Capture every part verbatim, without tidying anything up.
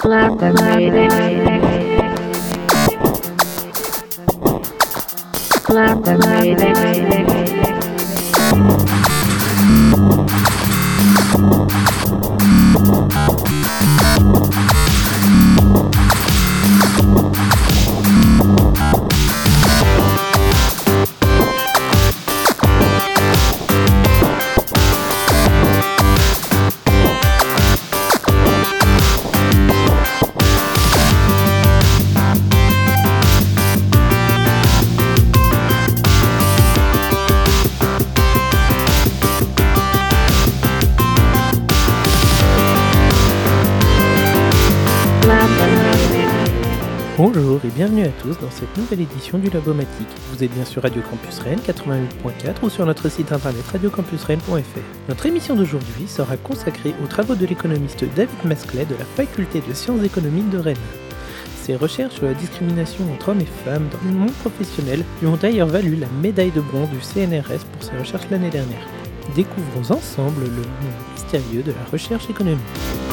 Bonjour et bienvenue à tous dans cette nouvelle édition du Labomatique. Vous êtes bien sur Radio Campus Rennes quatre-vingt-huit point quatre ou sur notre site internet radio campus rennes point f r. Notre émission d'aujourd'hui sera consacrée aux travaux de l'économiste David Masclet de la Faculté de sciences économiques de Rennes. Ses recherches sur la discrimination entre hommes et femmes dans le monde professionnel lui ont d'ailleurs valu la médaille de bronze du C N R S pour ses recherches l'année dernière. Découvrons ensemble le monde mystérieux de la recherche économique.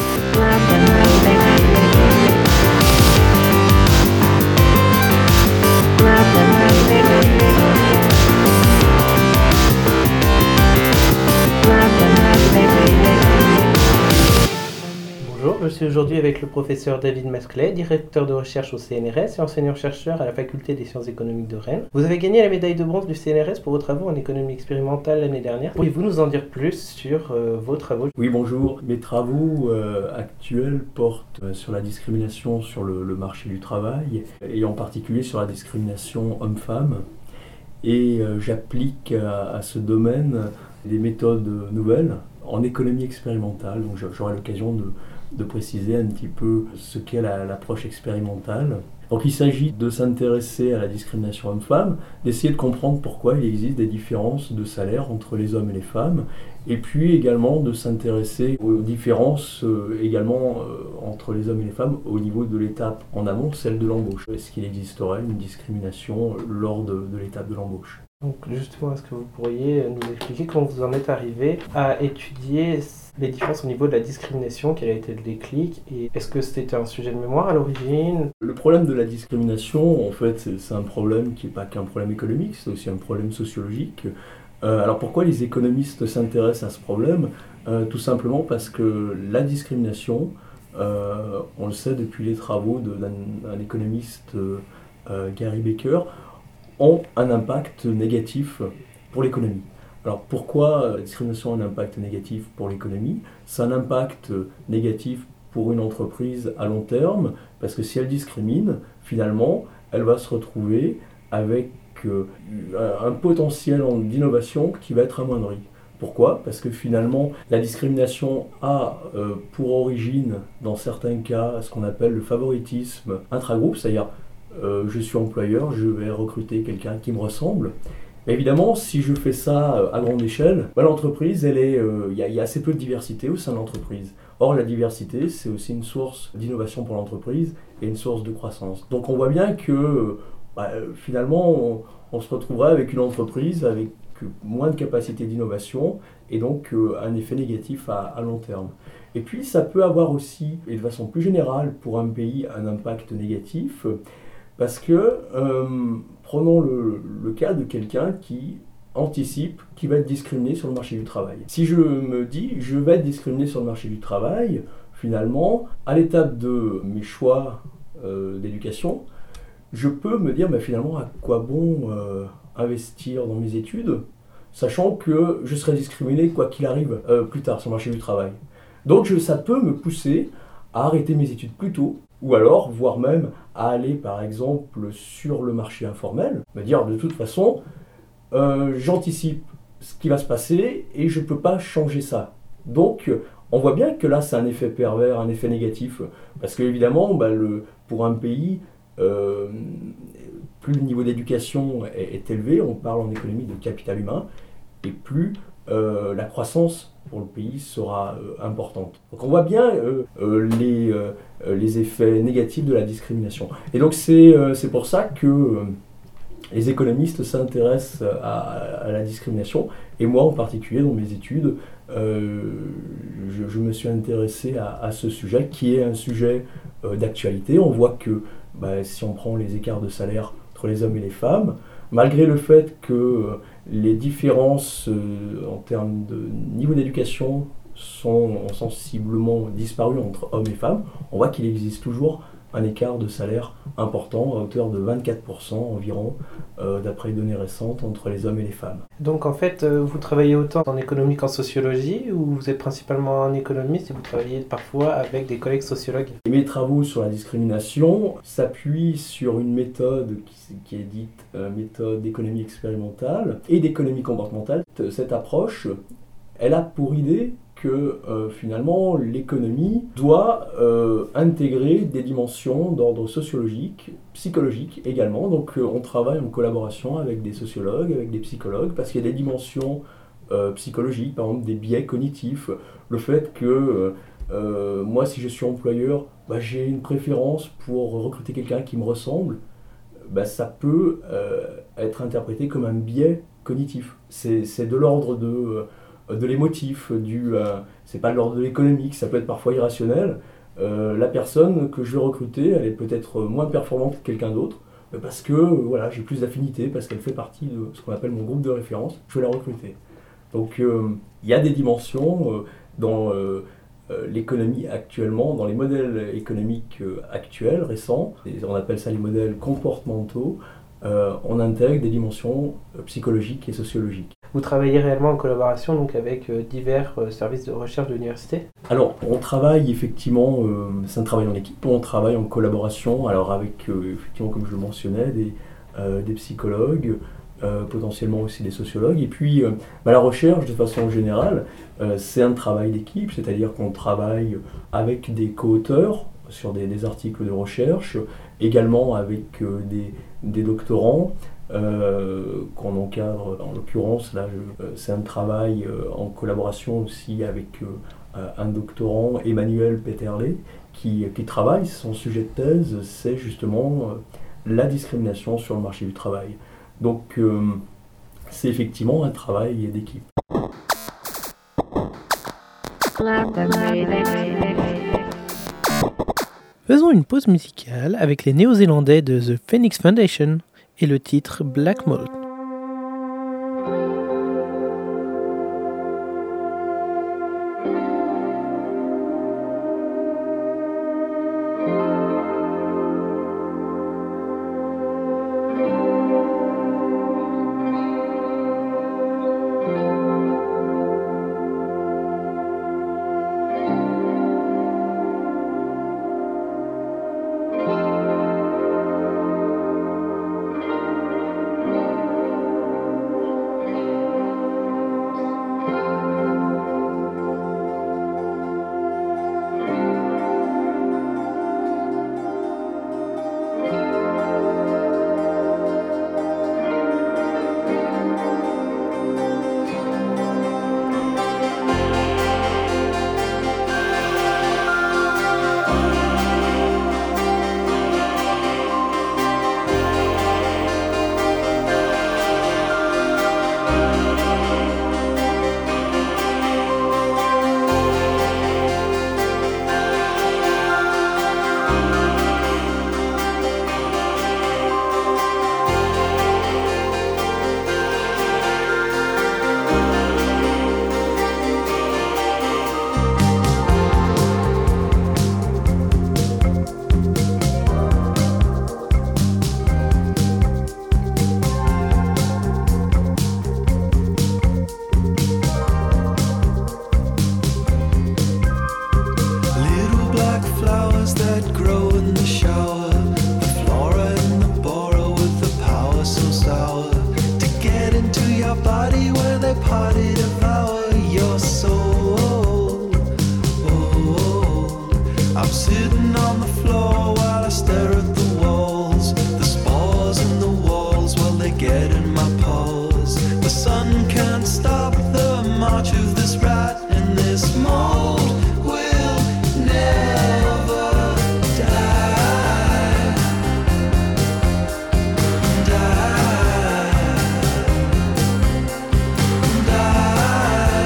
Bonjour, je suis aujourd'hui avec le professeur David Masclet, directeur de recherche au C N R S et enseignant-chercheur à la Faculté des sciences économiques de Rennes. Vous avez gagné la médaille de bronze du C N R S pour vos travaux en économie expérimentale l'année dernière. Pourriez-vous nous en dire plus sur euh, vos travaux ? Oui, bonjour. Mes travaux euh, actuels portent euh, sur la discrimination sur le, le marché du travail et en particulier sur la discrimination homme-femme. Et euh, j'applique à, à ce domaine des méthodes nouvelles en économie expérimentale. Donc j'aurai l'occasion de de préciser un petit peu ce qu'est la, l'approche expérimentale. Donc il s'agit de s'intéresser à la discrimination homme-femme, d'essayer de comprendre pourquoi il existe des différences de salaire entre les hommes et les femmes, et puis également de s'intéresser aux différences euh, également euh, entre les hommes et les femmes au niveau de l'étape en amont, celle de l'embauche. Est-ce qu'il existerait une discrimination lors de, de l'étape de l'embauche ? Donc justement, est-ce que vous pourriez nous expliquer comment vous en êtes arrivé à étudier les différences au niveau de la discrimination, quel a été le déclic, et est-ce que c'était un sujet de mémoire à l'origine ? Le problème de la discrimination, en fait, c'est, c'est un problème qui n'est pas qu'un problème économique, c'est aussi un problème sociologique. Euh, alors pourquoi les économistes s'intéressent à ce problème ? euh, Tout simplement parce que la discrimination, euh, on le sait depuis les travaux de, d'un, d'un économiste, euh, Gary Becker, ont un impact négatif pour l'économie. Alors pourquoi la discrimination a un impact négatif pour l'économie ? C'est un impact négatif pour une entreprise à long terme, parce que si elle discrimine, finalement, elle va se retrouver avec euh, un potentiel d'innovation qui va être amoindri. Pourquoi ? Parce que finalement, la discrimination a euh, pour origine, dans certains cas, ce qu'on appelle le favoritisme intragroupe, c'est-à-dire euh, je suis employeur, je vais recruter quelqu'un qui me ressemble. Mais évidemment, si je fais ça à grande échelle, bah, l'entreprise, il euh, y, y a assez peu de diversité au sein de l'entreprise. Or, la diversité, c'est aussi une source d'innovation pour l'entreprise et une source de croissance. Donc on voit bien que bah, finalement, on, on se retrouverait avec une entreprise avec moins de capacité d'innovation et donc euh, un effet négatif à, à long terme. Et puis, ça peut avoir aussi, et de façon plus générale, pour un pays, un impact négatif, parce que, euh, prenons le, le cas de quelqu'un qui anticipe qu'il va être discriminé sur le marché du travail. Si je me dis, je vais être discriminé sur le marché du travail, finalement, à l'étape de mes choix euh, d'éducation, je peux me dire, bah, finalement, à quoi bon euh, investir dans mes études, sachant que je serai discriminé quoi qu'il arrive euh, plus tard sur le marché du travail. Donc je, ça peut me pousser à arrêter mes études plus tôt, ou alors, voire même, à aller par exemple sur le marché informel, me dire de toute façon, euh, j'anticipe ce qui va se passer et je ne peux pas changer ça. Donc, on voit bien que là, c'est un effet pervers, un effet négatif, parce qu'évidemment, bah, le, pour un pays, euh, plus le niveau d'éducation est, est élevé, on parle en économie de capital humain, et plus euh, la croissance pour le pays sera euh, importante. Donc on voit bien euh, euh, les, euh, les effets négatifs de la discrimination. Et donc c'est, euh, c'est pour ça que euh, les économistes s'intéressent à, à la discrimination. Et moi en particulier, dans mes études, euh, je, je me suis intéressé à, à ce sujet, qui est un sujet euh, d'actualité. On voit que bah, si on prend les écarts de salaire entre les hommes et les femmes, malgré le fait que euh, les différences euh, en termes de niveau d'éducation sont ont sensiblement disparu entre hommes et femmes, on voit qu'il existe toujours un écart de salaire important à hauteur de vingt-quatre pour cent environ, euh, d'après les données récentes, entre les hommes et les femmes. Donc en fait, euh, vous travaillez autant en économie qu'en sociologie, ou vous êtes principalement un économiste et vous travaillez parfois avec des collègues sociologues? Et mes travaux sur la discrimination s'appuient sur une méthode qui, qui est dite euh, méthode d'économie expérimentale et d'économie comportementale. Cette approche, elle a pour idée que euh, finalement l'économie doit euh, intégrer des dimensions d'ordre sociologique, psychologique également. Donc euh, on travaille en collaboration avec des sociologues, avec des psychologues, parce qu'il y a des dimensions euh, psychologiques, par exemple des biais cognitifs, le fait que euh, euh, moi si je suis employeur, bah, j'ai une préférence pour recruter quelqu'un qui me ressemble, bah, ça peut euh, être interprété comme un biais cognitif. C'est, c'est de l'ordre de... Euh, de l'émotif, du, euh, c'est pas de l'ordre de l'économique, ça peut être parfois irrationnel. Euh, la personne que je vais recruter, elle est peut-être moins performante que quelqu'un d'autre, parce que euh, voilà, j'ai plus d'affinité, parce qu'elle fait partie de ce qu'on appelle mon groupe de référence, je vais la recruter. Donc il euh, y a des dimensions euh, dans euh, euh, l'économie actuellement, dans les modèles économiques euh, actuels, récents, et on appelle ça les modèles comportementaux, euh, on intègre des dimensions euh, psychologiques et sociologiques. Vous travaillez réellement en collaboration donc, avec euh, divers euh, services de recherche de l'université? Alors, on travaille effectivement, euh, c'est un travail en équipe, on travaille en collaboration, alors avec, euh, effectivement, comme je le mentionnais, des, euh, des psychologues, euh, potentiellement aussi des sociologues, et puis euh, bah, la recherche, de façon générale, euh, c'est un travail d'équipe, c'est-à-dire qu'on travaille avec des co-auteurs sur des, des articles de recherche, également avec euh, des, des doctorants, Euh, qu'on encadre. En l'occurrence, là, je, euh, c'est un travail euh, en collaboration aussi avec euh, un doctorant, Emmanuel Peterle, qui, qui travaille, son sujet de thèse, c'est justement euh, la discrimination sur le marché du travail. Donc, euh, c'est effectivement un travail d'équipe. Faisons une pause musicale avec les Néo-Zélandais de The Phoenix Foundation et le titre Black Mold.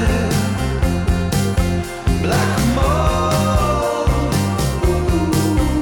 Black mold, ooh.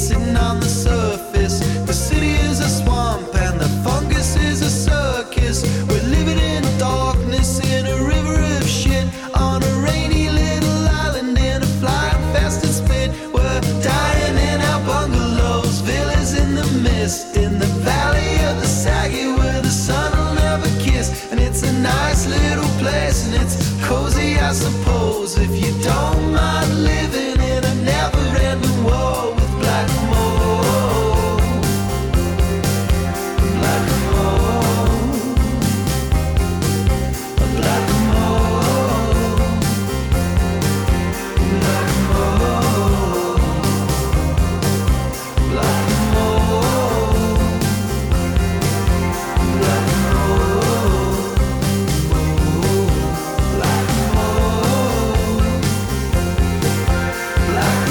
sitting on the surface. The city is a swamp and the fungus is a circus. We're living in darkness in a river of shit on a rainy little island in a flying fast and spit. We're dying in our bungalows, villas in the mist, in the valley of the Saggy where the sun will never kiss. And it's a nice little place and it's cozy, I suppose, if you don't mind living in a never-ending war with black mold. Black mold. Black mold. Black mold. Black mold. Black mold. Black mold. Black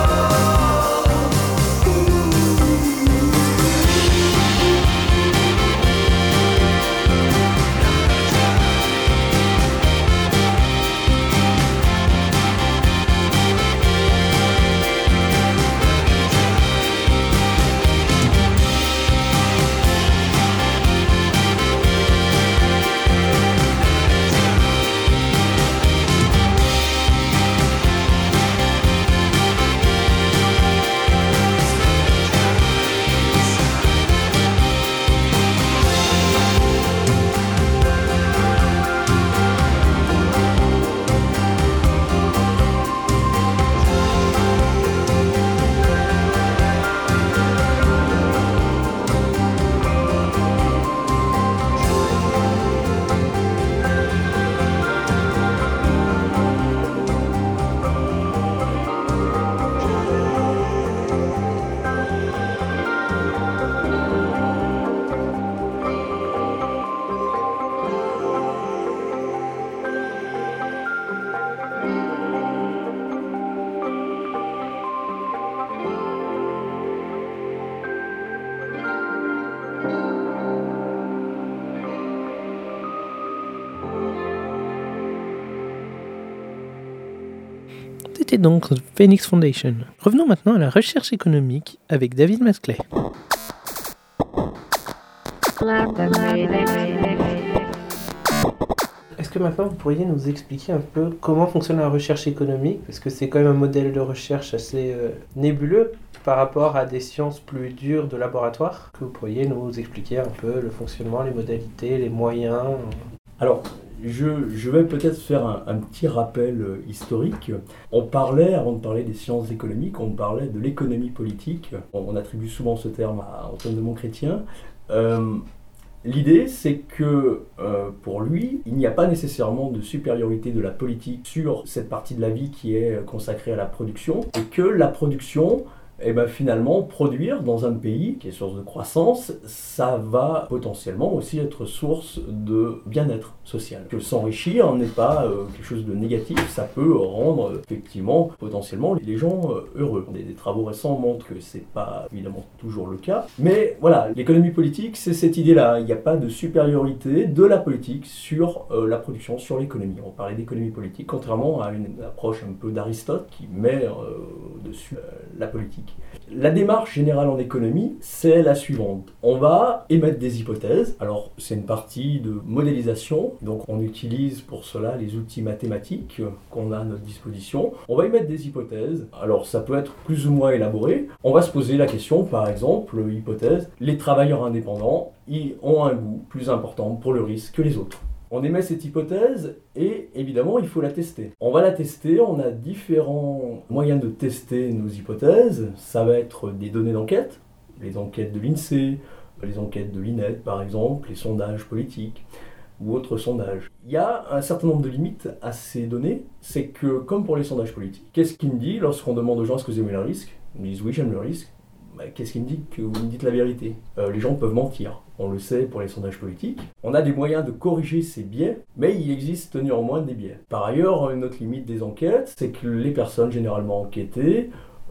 C'était donc The Phoenix Foundation. Revenons maintenant à la recherche économique avec David Masclet. Est-ce que maintenant vous pourriez nous expliquer un peu comment fonctionne la recherche économique? Parce que c'est quand même un modèle de recherche assez euh, nébuleux par rapport à des sciences plus dures de laboratoire. Que vous pourriez nous expliquer un peu le fonctionnement, les modalités, les moyens? Alors, je, je vais peut-être faire un, un petit rappel euh, historique. On parlait, avant de parler des sciences économiques, on parlait de l'économie politique. On, on attribue souvent ce terme à Antoine de Montchrétien. Euh, L'idée, c'est que euh, pour lui, il n'y a pas nécessairement de supériorité de la politique sur cette partie de la vie qui est consacrée à la production, et que la production, eh ben, finalement, produire dans un pays qui est source de croissance, ça va potentiellement aussi être source de bien-être social. Que s'enrichir n'est pas euh, quelque chose de négatif, ça peut rendre euh, effectivement, potentiellement, les gens euh, heureux. Des, des travaux récents montrent que c'est pas évidemment toujours le cas, mais voilà, l'économie politique, c'est cette idée-là. Il n'y a pas de supériorité de la politique sur euh, la production, sur l'économie. On parlait d'économie politique, contrairement à une approche un peu d'Aristote qui met euh, dessus euh, la politique. La démarche générale en économie, c'est la suivante. On va émettre des hypothèses. Alors, c'est une partie de modélisation. Donc, on utilise pour cela les outils mathématiques qu'on a à notre disposition. On va émettre des hypothèses. Alors, ça peut être plus ou moins élaboré. On va se poser la question, par exemple, hypothèse, les travailleurs indépendants, ils ont un goût plus important pour le risque que les autres. On émet cette hypothèse et évidemment il faut la tester. On va la tester, on a différents moyens de tester nos hypothèses. Ça va être des données d'enquête, les enquêtes de l'INSEE, les enquêtes de l'I N E D par exemple, les sondages politiques ou autres sondages. Il y a un certain nombre de limites à ces données, c'est que comme pour les sondages politiques, qu'est-ce qui me dit lorsqu'on demande aux gens est-ce que vous aimez le risque? Ils me disent oui j'aime le risque. Bah, qu'est-ce qui me dit que vous me dites la vérité? euh, Les gens peuvent mentir, on le sait pour les sondages politiques. On a des moyens de corriger ces biais, mais il existe néanmoins des biais. Par ailleurs, une autre limite des enquêtes, c'est que les personnes généralement enquêtées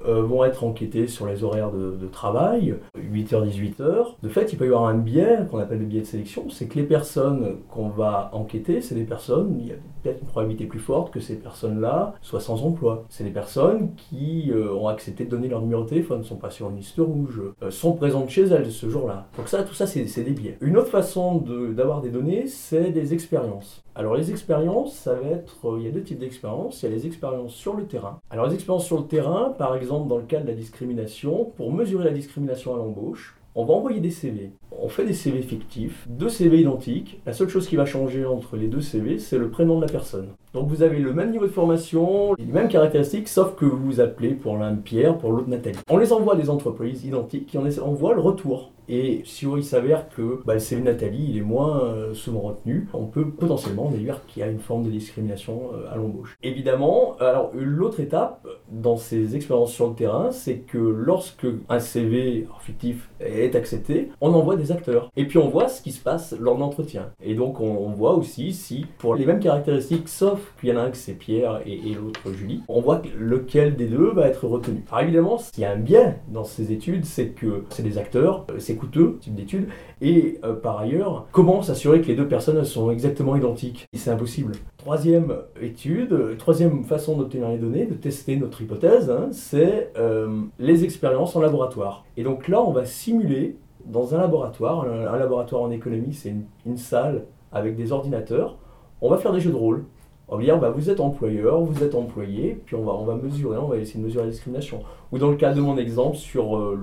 euh, vont être enquêtés sur les horaires de, de travail, huit heures dix-huit heures. De fait, il peut y avoir un biais qu'on appelle le biais de sélection, c'est que les personnes qu'on va enquêter, c'est des personnes, il y a peut-être une probabilité plus forte que ces personnes-là soient sans emploi. C'est des personnes qui euh, ont accepté de donner leur numéro de téléphone, ne sont pas sur une liste rouge, euh, sont présentes chez elles ce jour-là. Donc ça, tout ça, c'est, c'est des biais. Une autre façon de, d'avoir des données, c'est des expériences. Alors les expériences, ça va être, euh, il y a deux types d'expériences. Il y a les expériences sur le terrain. Alors les expériences sur le terrain, par exemple dans le cas de la discrimination, pour mesurer la discrimination à l'embauche, on va envoyer des C V. On fait des C V fictifs, deux C V identiques. La seule chose qui va changer entre les deux C V, c'est le prénom de la personne. Donc vous avez le même niveau de formation, les mêmes caractéristiques, sauf que vous vous appelez pour l'un Pierre, pour l'autre Nathalie. On les envoie à des entreprises identiques et on les envoie le retour. Et si il s'avère que bah, le C V de Nathalie il est moins euh, souvent retenu, on peut potentiellement déduire qu'il y a une forme de discrimination euh, à l'embauche. Évidemment, alors l'autre étape dans ces expériences sur le terrain, c'est que lorsque un C V fictif est accepté, on envoie des acteurs. Et puis on voit ce qui se passe lors de l'entretien. Et donc on, on voit aussi si, pour les mêmes caractéristiques, sauf qu'il y en a un que c'est Pierre et, et l'autre Julie, on voit lequel des deux va être retenu. Alors évidemment, s'il y a un biais dans ces études, c'est que c'est des acteurs, c'est coûteux, type d'études, et euh, par ailleurs, comment s'assurer que les deux personnes sont exactement identiques? C'est impossible. Troisième étude, troisième façon d'obtenir les données, de tester notre hypothèse, hein, c'est euh, les expériences en laboratoire. Et donc là, on va simuler dans un laboratoire, un, un laboratoire en économie, c'est une, une salle avec des ordinateurs, on va faire des jeux de rôle. On va dire, bah, vous êtes employeur, vous êtes employé, puis on va, on va mesurer, on va essayer de mesurer la discrimination. Ou dans le cas de mon exemple sur euh,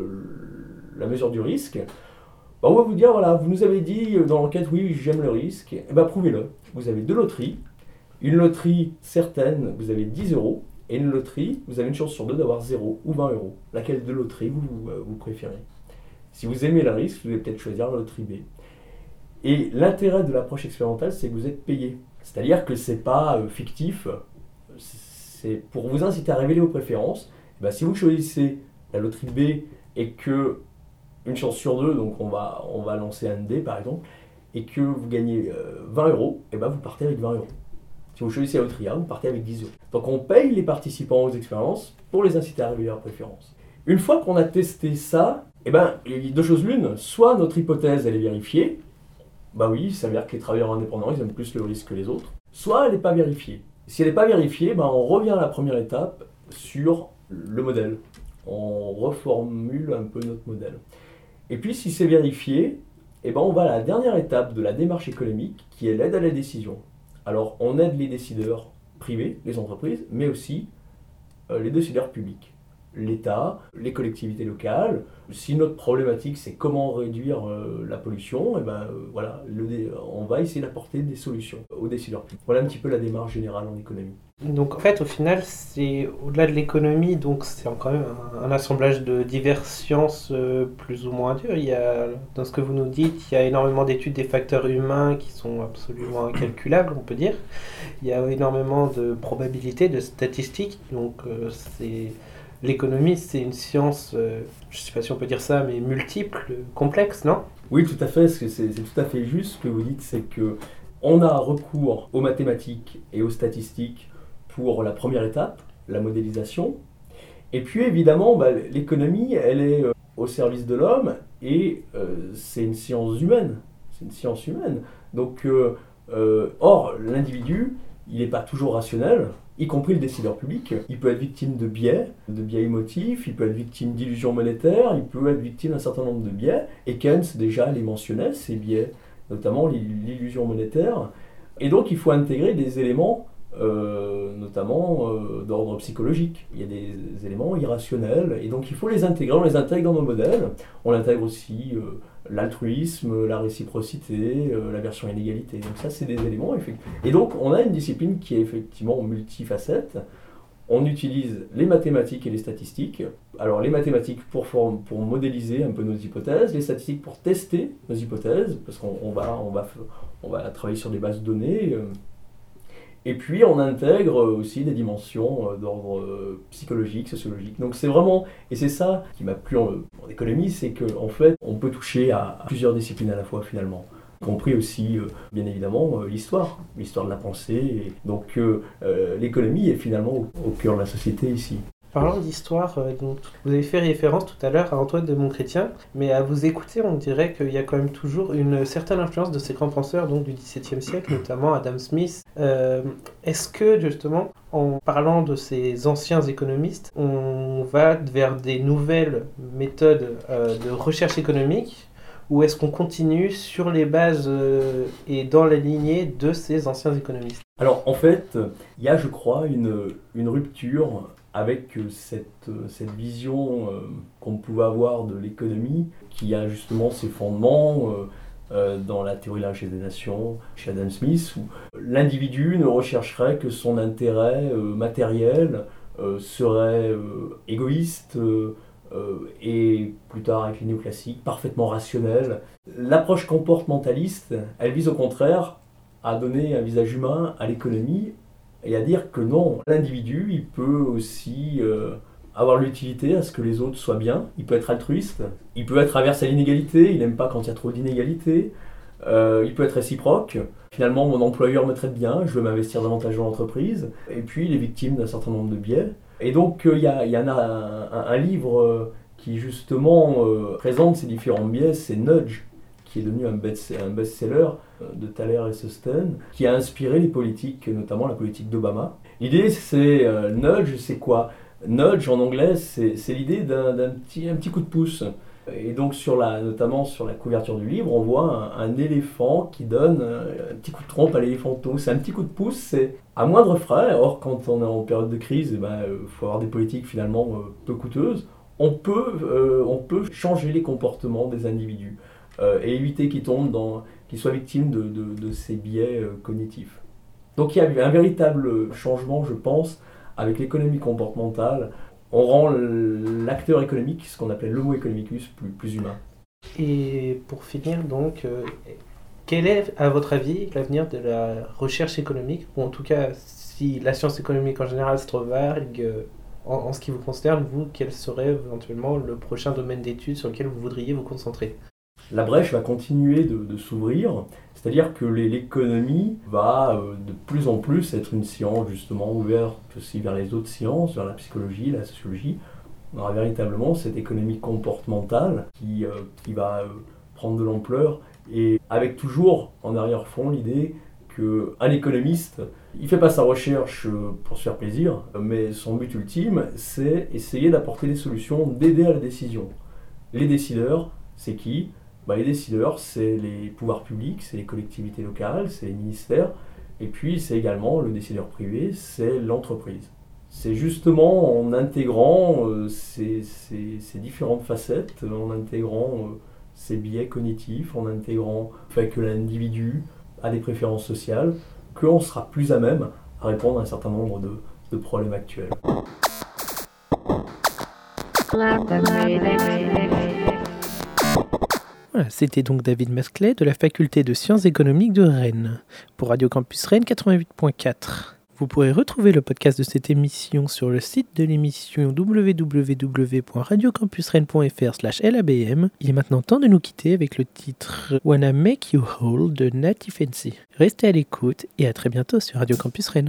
le, la mesure du risque, bah, on va vous dire, voilà, vous nous avez dit dans l'enquête, oui, j'aime le risque, et bah, prouvez-le. Vous avez deux loteries, une loterie certaine, vous avez dix euros, et une loterie, vous avez une chance sur deux d'avoir zéro ou vingt euros. Laquelle de loterie vous, vous, vous préférez? Si vous aimez le risque, vous allez peut-être choisir la loterie B. Et l'intérêt de l'approche expérimentale, c'est que vous êtes payé. C'est-à-dire que ce n'est pas euh, fictif, c'est pour vous inciter à révéler vos préférences. Et bien, si vous choisissez la loterie B et que une chance sur deux, donc on va, on va lancer un dé par exemple, et que vous gagnez euh, vingt euros, et ben vous partez avec vingt euros. Si vous choisissez la loterie A, vous partez avec dix euros. Donc on paye les participants aux expériences pour les inciter à révéler leurs préférences. Une fois qu'on a testé ça, et ben, il y a deux choses l'une, soit notre hypothèse elle est vérifiée, bah oui, ça veut dire que les travailleurs indépendants, ils aiment plus le risque que les autres. Soit elle n'est pas vérifiée. Si elle n'est pas vérifiée, bah on revient à la première étape sur le modèle. On reformule un peu notre modèle. Et puis si c'est vérifié, eh ben on va à la dernière étape de la démarche économique qui est l'aide à la décision. Alors on aide les décideurs privés, les entreprises, mais aussi euh, les décideurs publics. L'État, les collectivités locales. Si notre problématique c'est comment réduire euh, la pollution, et ben euh, voilà, le, on va essayer d'apporter des solutions aux décideurs publics. Voilà un petit peu la démarche générale en économie. Donc en fait au final c'est au-delà de l'économie, donc c'est quand même un, un assemblage de diverses sciences euh, plus ou moins dures. Il y a, dans ce que vous nous dites, il y a énormément d'études des facteurs humains qui sont absolument incalculables, on peut dire. Il y a énormément de probabilités, de statistiques, donc euh, c'est... L'économie, c'est une science, euh, je ne sais pas si on peut dire ça, mais multiple, complexe, non? Oui, tout à fait. C'est, c'est, c'est tout à fait juste ce que vous dites, c'est que on a recours aux mathématiques et aux statistiques pour la première étape, la modélisation. Et puis évidemment, bah, l'économie, elle est euh, au service de l'homme et euh, c'est une science humaine. C'est une science humaine. Donc, euh, euh, or, l'individu, il n'est pas toujours rationnel, y compris le décideur public. Il peut être victime de biais, de biais émotifs, il peut être victime d'illusions monétaires, il peut être victime d'un certain nombre de biais. Et Keynes, déjà, les mentionnait, ces biais, notamment l'illusion monétaire. Et donc, il faut intégrer des éléments, euh, notamment euh, d'ordre psychologique. Il y a des éléments irrationnels, et donc il faut les intégrer. On les intègre dans nos modèles. On intègre aussi euh, l'altruisme, la réciprocité, euh, l'aversion à l'inégalité. Donc ça, c'est des éléments. Et donc, on a une discipline qui est effectivement multifacette. On utilise les mathématiques et les statistiques. Alors, les mathématiques pour, form- pour modéliser un peu nos hypothèses, les statistiques pour tester nos hypothèses, parce qu'on on va, on va, on va travailler sur des bases de données. Euh, Et puis on intègre aussi des dimensions d'ordre psychologique, sociologique. Donc c'est vraiment, et c'est ça qui m'a plu en, en économie, c'est qu'en fait on peut toucher à, à plusieurs disciplines à la fois finalement. Y compris aussi, euh, bien évidemment, euh, l'histoire, l'histoire de la pensée. Et donc euh, euh, l'économie est finalement au, au cœur de la société ici. Parlant d'histoire, euh, donc, vous avez fait référence tout à l'heure à Antoine de Montchrétien, mais à vous écouter, on dirait qu'il y a quand même toujours une certaine influence de ces grands penseurs donc, du dix-septième siècle, notamment Adam Smith. Euh, est-ce que, justement, en parlant de ces anciens économistes, on va vers des nouvelles méthodes euh, de recherche économique, ou est-ce qu'on continue sur les bases euh, et dans la lignée de ces anciens économistes ? Alors, en fait, il y a, je crois, une, une rupture avec cette, cette vision euh, qu'on pouvait avoir de l'économie, qui a justement ses fondements euh, euh, dans la théorie de la richesse des nations, chez Adam Smith, où l'individu ne rechercherait que son intérêt euh, matériel, euh, serait euh, égoïste, euh, euh, et plus tard avec les néoclassiques, parfaitement rationnel. L'approche comportementaliste, elle vise au contraire à donner un visage humain à l'économie, et à dire que non, l'individu, il peut aussi euh, avoir l'utilité à ce que les autres soient bien, il peut être altruiste, il peut être averse à l'inégalité, il n'aime pas quand il y a trop d'inégalité, euh, il peut être réciproque. Finalement, mon employeur me traite bien, je veux m'investir davantage dans l'entreprise, et puis il est victime d'un certain nombre de biais. Et donc, il euh, y, y en a un, un, un livre euh, qui justement euh, présente ces différents biais, c'est Nudge, qui est devenu un best- un best-seller de Thaler et Seusten, qui a inspiré les politiques, notamment la politique d'Obama. L'idée, c'est euh, nudge, c'est quoi ? Nudge, en anglais, c'est, c'est l'idée d'un, d'un petit, un petit coup de pouce. Et donc, sur la, notamment sur la couverture du livre, on voit un, un éléphant qui donne un, un petit coup de trompe à l'éléphanteau. C'est un petit coup de pouce, c'est à moindre frais. Or, quand on est en période de crise, il eh ben, euh, faut avoir des politiques finalement euh, peu coûteuses. On peut, euh, on peut changer les comportements des individus. Euh, et éviter qu'ils tombent dans, qu'ils soient victimes de, de, de ces biais euh, cognitifs. Donc il y a eu un véritable changement, je pense, avec l'économie comportementale. On rend l'acteur économique, ce qu'on appelle l'homo economicus, plus, plus humain. Et pour finir, donc, euh, quel est, à votre avis, l'avenir de la recherche économique, ou en tout cas, si la science économique en général c'est trop vague, euh, en, en ce qui vous concerne, vous, quel serait éventuellement le prochain domaine d'études sur lequel vous voudriez vous concentrer ? La brèche va continuer de, de s'ouvrir, c'est-à-dire que les, l'économie va euh, de plus en plus être une science justement ouverte aussi vers les autres sciences, vers la psychologie, la sociologie. On aura véritablement cette économie comportementale qui, euh, qui va euh, prendre de l'ampleur, et avec toujours en arrière-fond l'idée qu'un économiste, il ne fait pas sa recherche pour se faire plaisir, mais son but ultime, c'est essayer d'apporter des solutions, d'aider à la décision. Les décideurs, c'est qui ? Bah, les décideurs, c'est les pouvoirs publics, c'est les collectivités locales, c'est les ministères, et puis c'est également le décideur privé, c'est l'entreprise. C'est justement en intégrant euh, ces, ces, ces différentes facettes, en intégrant euh, ces biais cognitifs, en intégrant le fait que l'individu a des préférences sociales, qu'on sera plus à même à répondre à un certain nombre de, de problèmes actuels. Voilà, c'était donc David Masclet de la faculté de sciences économiques de Rennes, pour Radio Campus Rennes quatre-vingt-huit point quatre. Vous pourrez retrouver le podcast de cette émission sur le site de l'émission w w w point radio campus rennes point f r slash l a b m. Il est maintenant temps de nous quitter avec le titre Wanna Make You Whole de Natty Fancy. Restez à l'écoute et à très bientôt sur Radio Campus Rennes.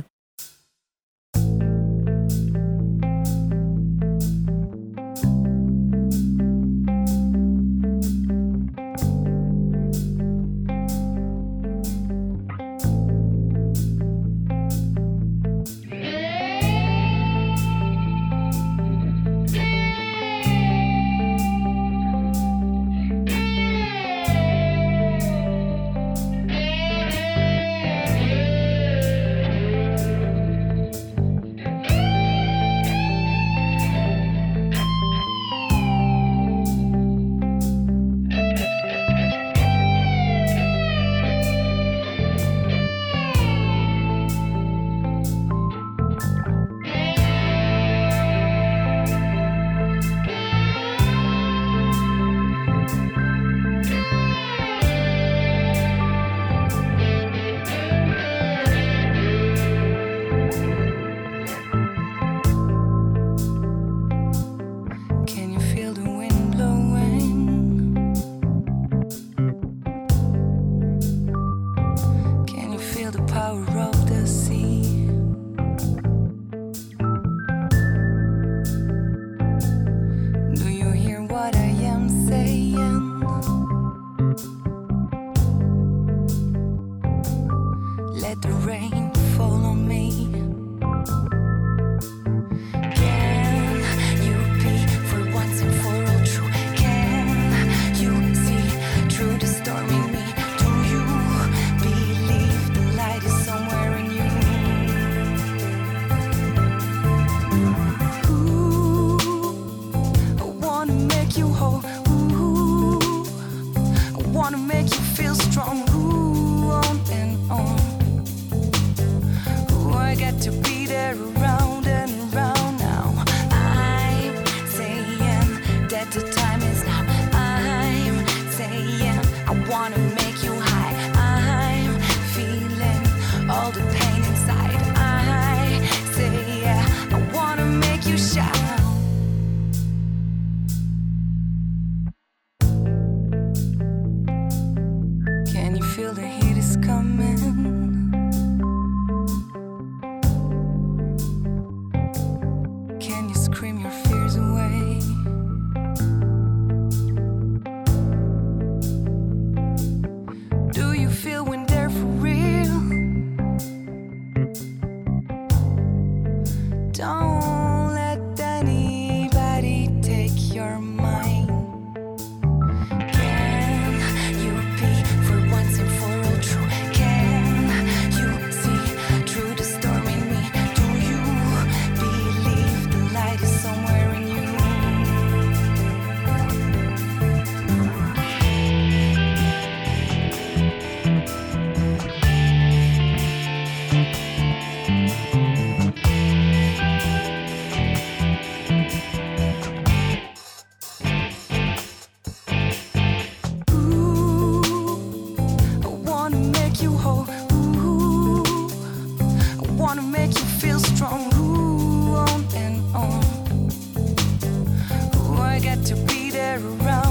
everywhere around